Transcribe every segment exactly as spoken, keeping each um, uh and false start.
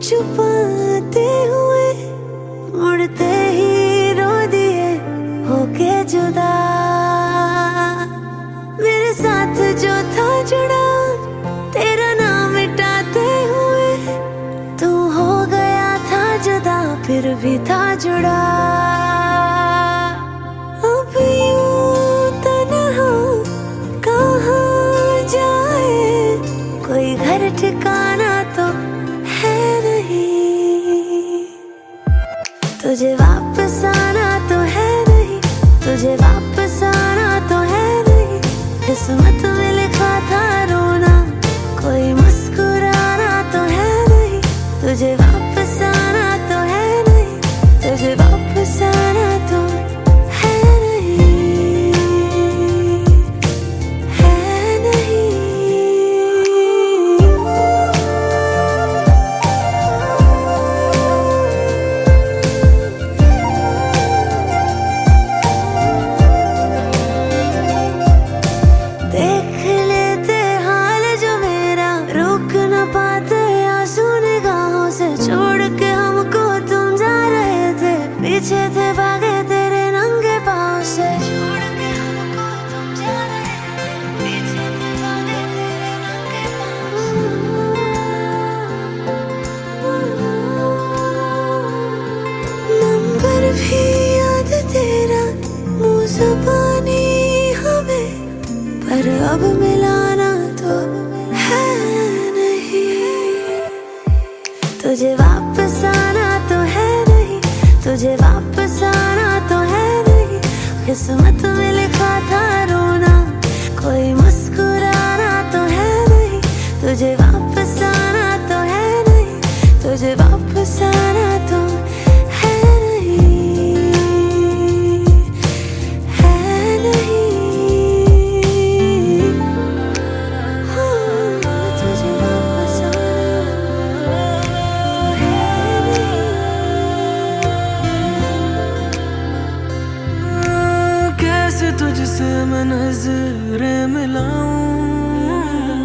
छुपाते हुए मुड़ते ही रो दिए होके जुदा। मेरे साथ जो था जुड़ा तेरा नाम मिटाते हुए तू हो गया था जुदा फिर भी था जुड़ा। अब यूं तन्हा कहाँ जाए कोई घर ठिकाना तो है नहीं। तुझे वापस आना तो है नहीं, तुझे वापस आना तो है नहीं। किस्मत में लिखा था रोना कोई मुस्कुराना तो है नहीं। तुझे वापस आना तो है नहीं, तुझे वापस आना तो है नहीं, है नहीं। देख लेते हाल जो मेरा रोक न पाते आंसू निगाहों से छोड़ के हमको तुम जा रहे थे। पीछे थे भागे तेरे नंगे पाँव से छोड़ के हमको तुम जा रहे थे। पीछे थे भागे तेरे नंगे पाँव से। नंबर भी याद तेरा मुँह ज़बानी हमें पर अब मिलाना तो है नहीं। तुझे वापस आना तो है नहीं, तुझे वापस आना तो है नहीं। किस्मत में लिखा था रोना कोई मुस्कुराना तो है नहीं। तुझे वापस आना तो है नहीं, तुझे वापस आना तो है नहीं, है नहीं। तुझसे मैं नजरें मिलाऊं,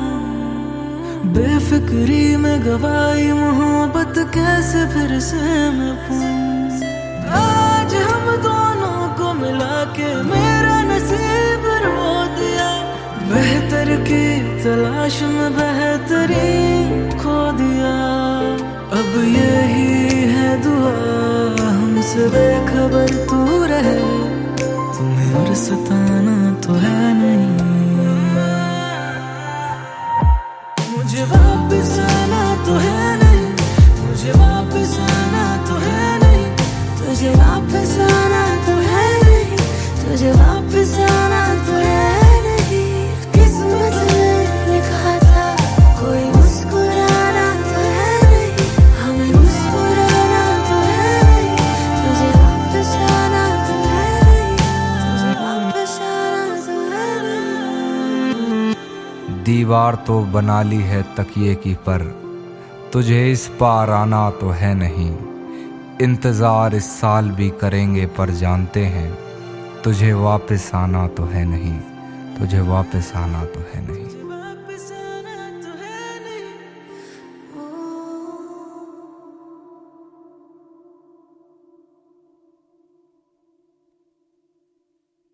बेफिक्री में गवाई मोहब्बत कैसे फिर से मैं पाऊं। आज हम दोनों को मिला के मेरा नसीब रो दिया। बेहतर की तलाश में बेहतरीन खो दिया। अब यही है दुआ हमसे बेखबर तू रहे, तुम्हें और सताना तो है नहीं। मुझे वापस आना तो है नहीं, मुझे वापस आना तो है नहीं। तुझे वापस आना तो है नहीं, तुझे वापस आना तो है नहीं। किस्मत में लिखा था कोई मुस्कुराना तो है नहीं, हमें मुस्कुराना तो है नहीं। तुझे वापस आना तो है नहीं, तुझे वापस आना तो है नहीं। दीवार तो बना ली है तकिए की पर तुझे इस पार आना तो है नहीं। इंतज़ार इस साल भी करेंगे पर जानते हैं तुझे वापस आना तो है नहीं, तुझे वापस आना तो है नहीं।